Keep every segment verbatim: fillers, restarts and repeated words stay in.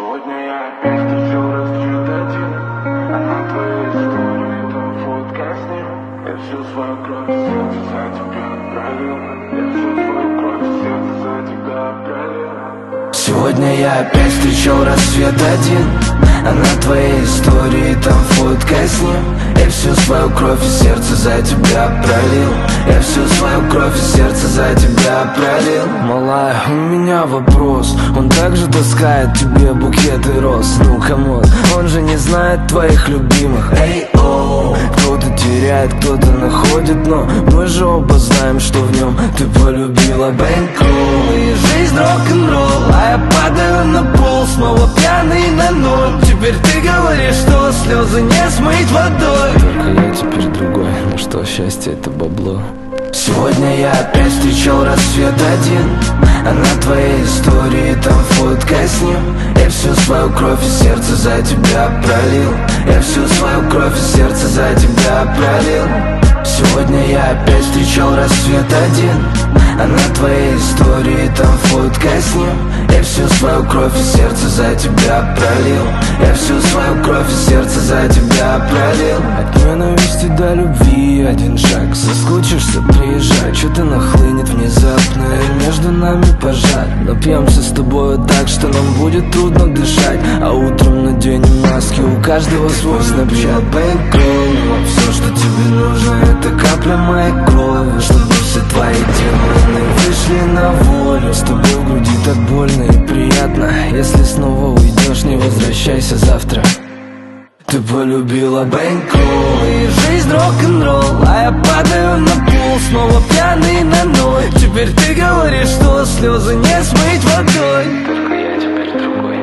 Сегодня я опять встречал рассвет один, а на твоей истории там фотка с ним. Я всю свою кровь и сердце за тебя отправил. Я всю свою кровь и сердце за тебя отправил. Сегодня я опять встречал рассвет один, а на твоей истории там фотка с ним. Я всю свою кровь и сердце за тебя пролил. Я всю свою кровь и сердце за тебя пролил. Малая, у меня вопрос. Он также таскает тебе букеты роз. Ну камон, он же не знает твоих любимых. Эй, оу, кто-то теряет, кто-то находит, но мы же оба знаем, что в нем ты полюбила бэнкролл. И жизнь рок-н-ролл, а я падаю на пол, снова пьяный на ноль. Теперь ты говоришь, что слезы не смыть водой. Только я теперь другой, ну что, счастье это бабло. Сегодня я опять встречал рассвет один, а на твоей истории там фотка с ним. Я всю свою кровь и сердце за тебя пролил. Я всю свою кровь и сердце за тебя пролил. Сегодня я опять встречал рассвет один, а на твоей истории там фотка с ним. Я всю свою кровь и сердце за тебя пролил. Я всю свою кровь и сердце за тебя пролил. От ненависти до любви один шаг. Соскучишься, приезжай. Что-то нахлынет внезапно, и между нами пожар. Напьемся с тобою так, что нам будет трудно дышать. А утром наденем маски, у каждого свой снапчат. Бэнкролл, все, что тебе нужно, это капля моей крови, чтобы все твои демоны вышли на волю. С тобой в груди так больно и приятно. Если снова уйдешь, не возвращайся завтра. Ты полюбила бэнкролл и жизнь рок-н-ролл, а я падаю на пол, снова пьяный на ноль. Теперь ты говоришь, что слезы не смыть водой. Только я теперь другой.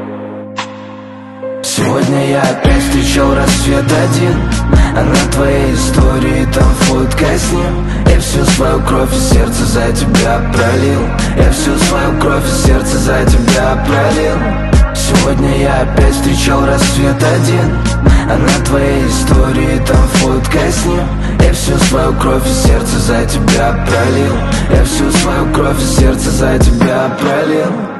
Сегодня я опять встречал рассвет один, а на твоей истории там фотка с ним. Я всю свою кровь и сердце за тебя пролил. Я всю свою кровь и сердце за тебя пролил. Сегодня я опять встречал рассвет один, а на твоей истории там фотка с ним. Я всю свою кровь и сердце за тебя пролил. Я всю свою кровь и сердце за тебя пролил.